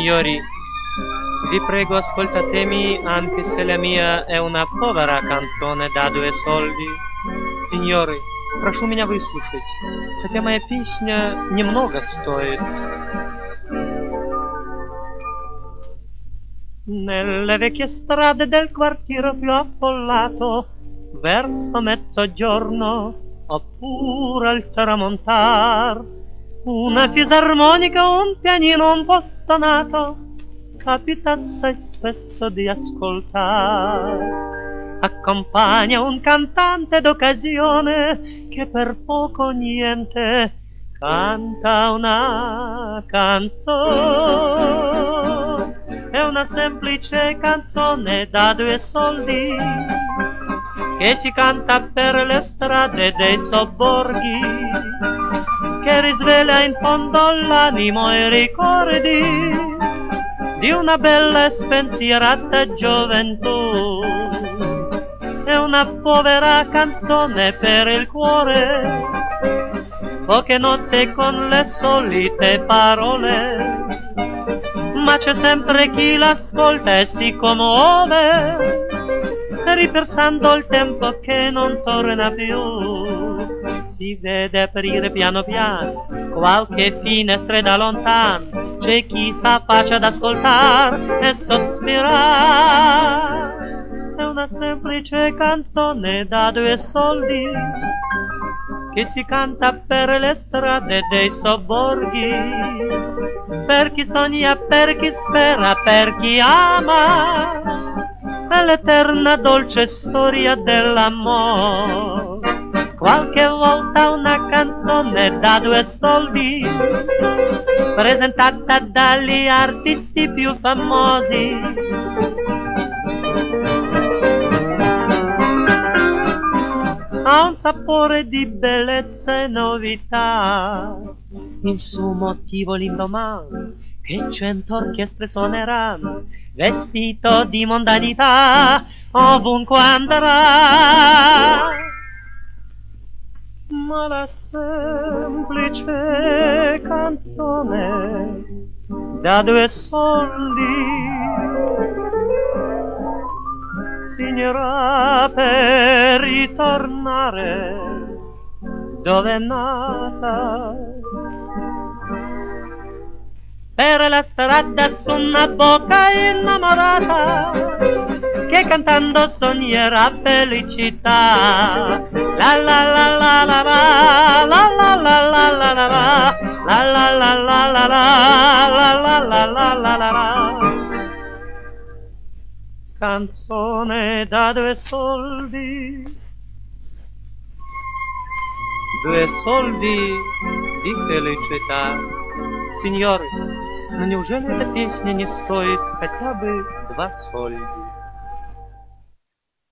Signori, vi prego ascoltatemi anche se la mia è una povera canzone da 2 солди. Сеньоры, прошу меня выслушать, хотя моя песня немного стоит. Nelle vecchie strade del quartiere più affollato, verso mezzogiorno oppure al tramontar, una fisarmonica, un pianino un po' stonato, capita assai spesso di ascoltar. Accompagna un cantante d'occasione che per poco o niente canta una canzone. È una semplice canzone da 2 soldi che si canta per le strade dei sobborghi, che risveglia in fondo l'animo e i ricordi di una bella e spensierata gioventù. È una povera canzone per il cuore, poche note con le solite parole, ma c'è sempre chi l'ascolta e si commuove, ripensando il tempo che non torna più. Si vede aprire piano piano qualche finestra da lontano, c'è chi s'affaccia ad ascoltare e sospirare. È una semplice canzone da 2 soldi che si canta per le strade dei sobborghi, per chi sogna, per chi spera, per chi ama, è l'eterna dolce storia dell'amore. Qualche volta una canzone da 2 soldi, presentata dagli artisti più famosi, ha un sapore di bellezza e novità. Il suo motivo l'indomani che 100 orchestre suoneranno, vestito di mondanità ovunque andrà. Ma la semplice canzone da 2 soldi finirà per ritornare dove è nata, per la strada su una bocca innamorata che cantando sognerà felicità. La la la la la la la la la la la la la la la la la la la. Canzone da 2 soldi, 2 soldi di felicità. Signоры, но неужели эта песня не стоит хотя бы 2 солди?